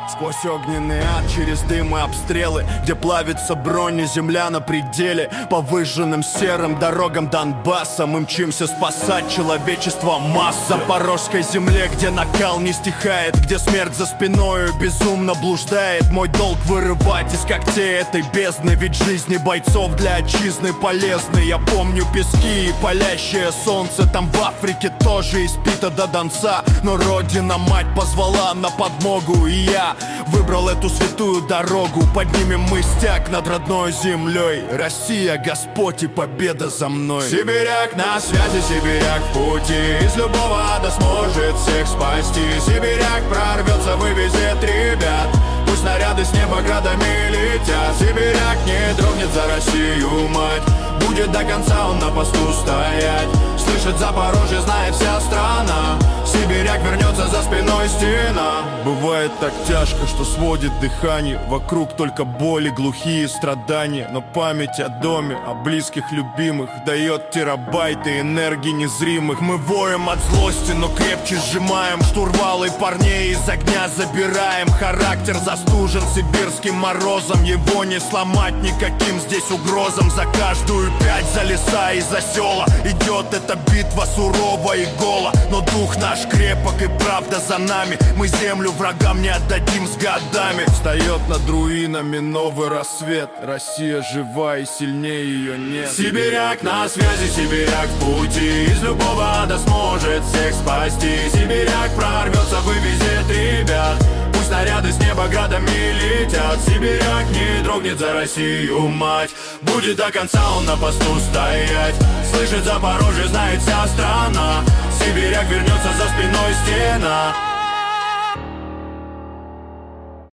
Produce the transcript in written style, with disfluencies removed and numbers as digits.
Сквозь огненный ад, через дым и обстрелы, где плавится броня, земля на пределе. По выжженным серым дорогам Донбасса мы мчимся спасать человечество масс. В запорожской земле, где накал не стихает, где смерть за спиною безумно блуждает. Мой долг вырывать из когтей этой бездны, ведь жизни бойцов для отчизны полезны. Я помню пески и палящее солнце, там в Африке тоже испито до донца. Но родина мать позвала на подмогу, и я выбрал эту святую дорогу. Поднимем мы стяг над родной землей. Россия, Господь, и победа за мной. Сибиряк на связи, сибиряк в пути, из любого ада сможет всех спасти. Сибиряк прорвется, вывезет ребят, пусть снаряды с неба градами летят. Сибиряк не дрогнет за Россию, мать, будет до конца он на посту стоять. Слышит Запорожье, знает вся страна, сибиряк вернется, за спиной стена. Бывает так тяжко, что сводит дыхание, вокруг только боли, глухие страдания. Но память о доме, о близких любимых дает терабайты энергии незримых. Мы воем от злости, но крепче сжимаем штурвалы, парней из огня забираем. Характер застужен сибирским морозом, его не сломать никаким здесь угрозам. За каждую пять, за леса и за села идет эта битва сурова и гола. Но дух наш крепок и правда за нами, мы землю врагам не отдадим с годами. Встает над руинами новый рассвет, Россия жива и сильнее ее нет. Сибиряк на связи, сибиряк в пути, из любого ада сможет всех спасти. Сибиряк прорвется, вывезет ребят, пусть снаряды с неба градами летят. Сибиряк не дрогнет за Россию, мать, будет до конца он на посту стоять. Слышит Запорожье, знает вся страна, сибиряк вернется, за спиной стена.